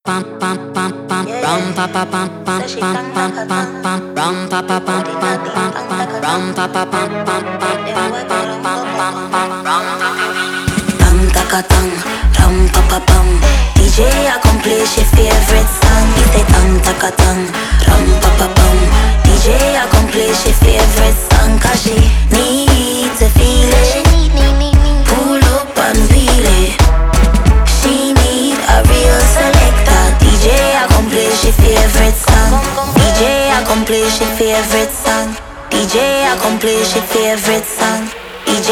pam pam pam pam ram pa pa pam pam pam pam pam pam ram pa pa pam pam pam pam ram pa pa pam pam pam pam pam pam pam ram tam taka tam ram pa pa pam. DJ accomplish your favorite song. He say tam taka tam ram pa pa pam. DJ accomplish your favorite song 'cause she needs to feel it. Pull up and feel it. She need a real selector. DJ accomplish your favorite song. DJ accomplish your favorite song. DJ accomplish your favorite song. DJ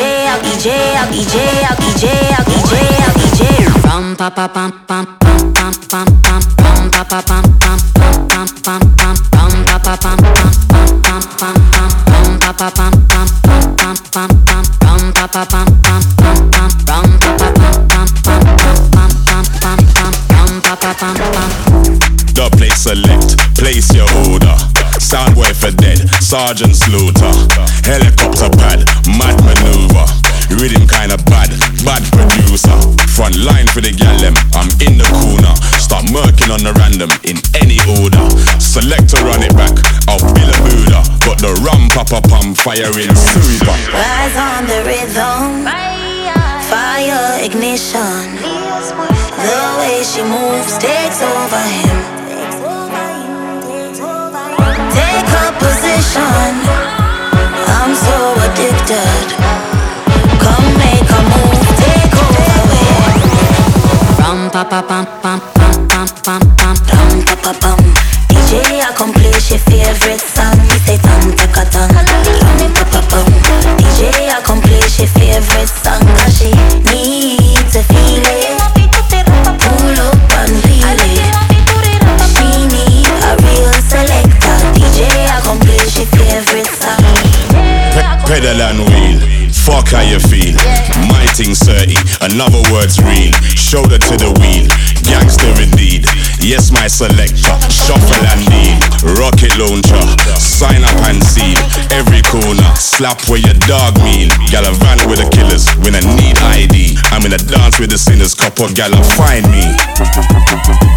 ram pa pa pam pam pam pam pam pam ram pa pa pam pam pam pam pam pam ram pa pa pam pam pam pam pam pam ram pa pa pam pam pam pam pam pam ram pa pa pam pam pam pam ram pa pa pam pam pam pam pam pam pam ram pa pa pam pam. The place select, place your order. Soundboy for dead, Sergeant Slaughter. Helicopter pad, mad maneuver. Rhythm kinda bad producer. Front line for the gal them, I'm in the corner. Start murking on the random in any order. Selector run it back, I'll bill a Buddha. Got the rum papa pum firing super. Rise on the rhythm, fire ignition. The way she moves takes over him. Take her position, I'm so addicted. Come make a move, take over him. Ram pa pa pam pam pam pam pam pam ram pa pa pam. DJ accomplish your favorite song. He say tam taka tam ram pa pa pam. DJ accomplish your favorite song 'cause she needs to feel it. Pull up and feel it. She need a real selector. DJ accomplish your favorite song. Pedal and wheel, fuck how you feel. My thing 30, another word's real. Shoulder to the wheel, gangster indeed. Yes, my selector, shuffle and deal. Rocket launcher, sign up and seal. Every corner, slap where your dog mean. Gal a van with the killers, when I need ID. I'm in a dance with the sinners, couple gal find me.